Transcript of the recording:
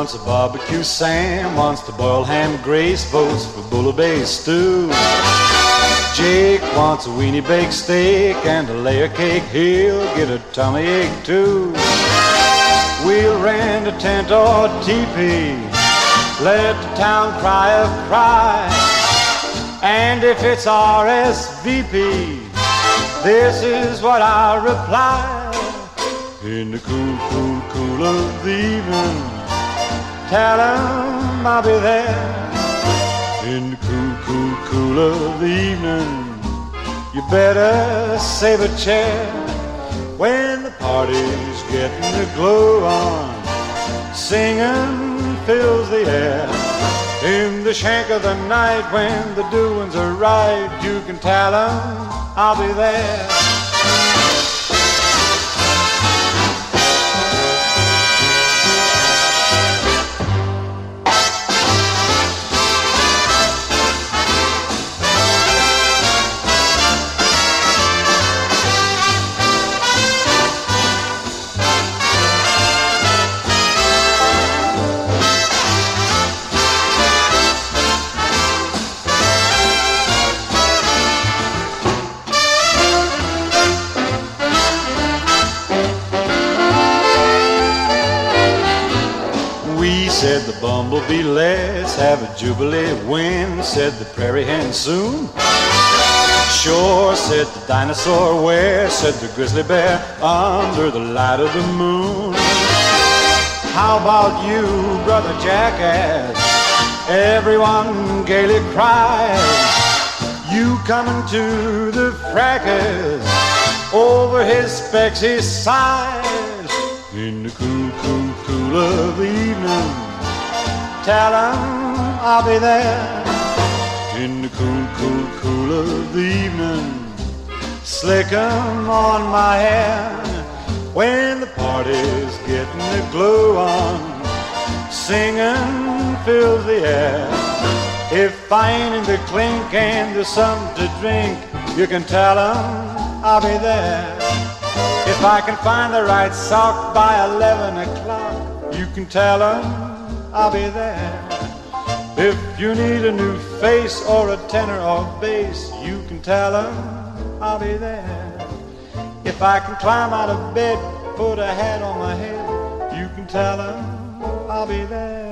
wants a barbecue, Sam wants to boil ham, Grace votes for bouillabaisse stew. Jake wants a weenie baked steak and a layer cake, he'll get a tummy ache too. We'll rent a tent or teepee, let the town cry a cry, and if it's RSVP, this is what I'll reply. In the cool, cool, cool of the evening, tell 'em I'll be there. In the cool, cool, cool of the evening, you better save a chair. When the party's getting the glow on, singing fills the air. In the shank of the night, when the doings are right, you can tell 'em I'll be there. Said the bumblebee, let's have a jubilee. When said the prairie hen, soon. Sure, said the dinosaur. Where said the grizzly bear? Under the light of the moon. How about you, brother jackass? Everyone gaily cries. You coming to the fracas? Over his specs he sighs. In the cool, cool, cool of the evening, tell 'em I'll be there. In the cool, cool, cool of the evening, slick 'em on my hair. When the party's getting the glow on, singing fills the air. If I ain't in the clink and there's something to drink, you can tell 'em I'll be there. If I can find the right sock by 11 o'clock, you can tell 'em I'll be there. If you need a new face or a tenor or bass, you can tell 'em I'll be there. If I can climb out of bed, put a hat on my head, you can tell 'em I'll be there.